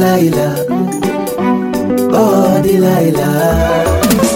Delilah, oh Delilah.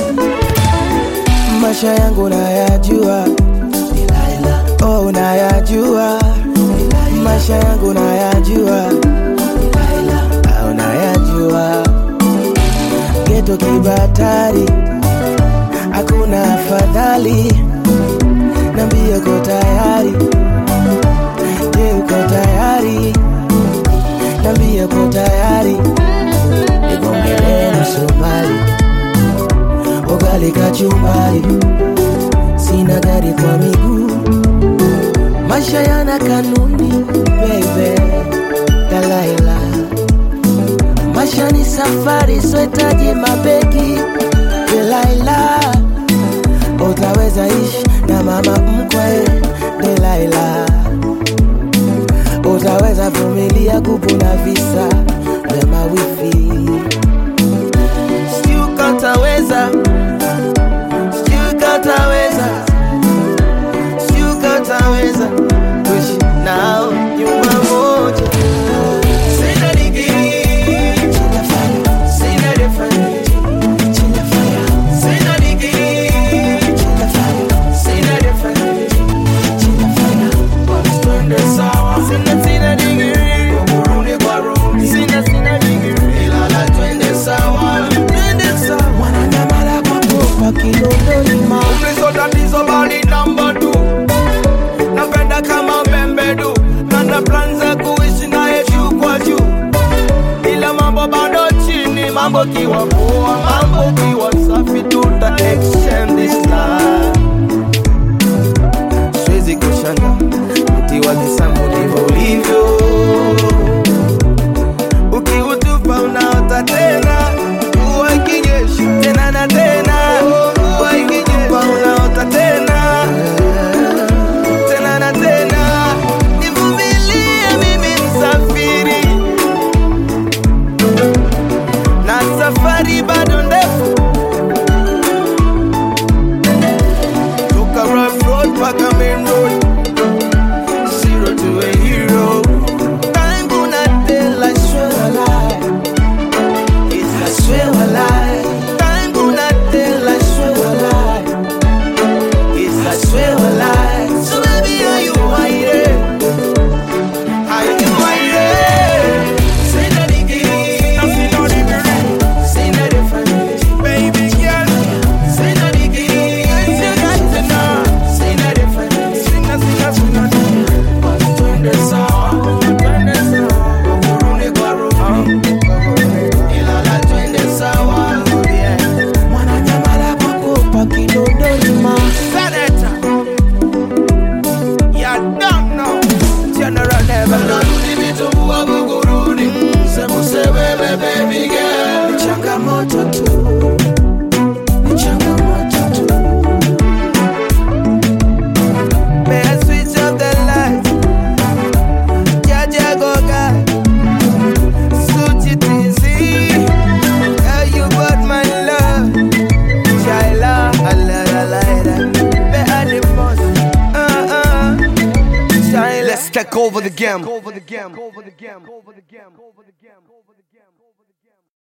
Maisha yangu nayajua Delilah, oh nayajua Delilah. Maisha yangu nayajua Delilah, oh nayajua. Geto kibatari, hakuna afadhali. Nambie uko tayari, je uko tayari? Nambie uko tayari, nigongele msumari, ugali kachumbari, sina gari kwa miguu. Maisha yana kanuni baby, Delilah. Maisha ni safari, soitaji mabegi Delilah. Utaweza ishi na mama mkwe Delilah. Utaweza vumilia gubu na visa vya mawifi. Sijui kataweza, sijui kataweza, sijui kataweza kuishi nao nyumba moja. Sina digiri, sina fanya, sina refani, sina fanya, sina digiri, sina fanya, sina refani, sina fanya. Twende sawa, sina digiri, kurudi kwa rudi, sina digiri, ilala twende sawa, twende sawa. Wananyamala kwa kopa Kinondoni ma Umrizo tatizo bali namba 2. Napenda kama membedu, na plan za kuishi naye juu kwa juu. Ila mambo bado chini, mambo kiwa poa, mambo kiwa safi, tuta exchange this life. Siwezi kushanga mti wa kisambu ndivyo ulivyo. Ukiutupa unaota tena, mvua ikinyesha tena na tena. Mvua ikinyesha unaota tena, tena na tena. Nivumilie mimi msafiri, na safari bado ndefu. Toka rough road mpaka main road, 0 to a hero. Time gonna tell, I swear a lie. I swear a lie. Time gonna tell, I swear a lie. I swear a lie. So baby, are you waiting? Are you waiting? Say that again. Say that again. Say that different, baby girl. Say that again. You got to know. Say that different. Sing that. Twende sawa, twende sawa. Kurudi kwa rudi, ilala twende sawa. Wananyamala kwa kopa Kinondoni ma Senator. You don't know. General never know. Vitumbua buguruni, semuse bebe baby girl. Ni changamoto tu, ni changamoto tu. May I switch up the lights? Jaja Goga, Suchi TZ. Yeah, you got my love. Shaila, Allah, better the boss. Shaila. Let's take over the game.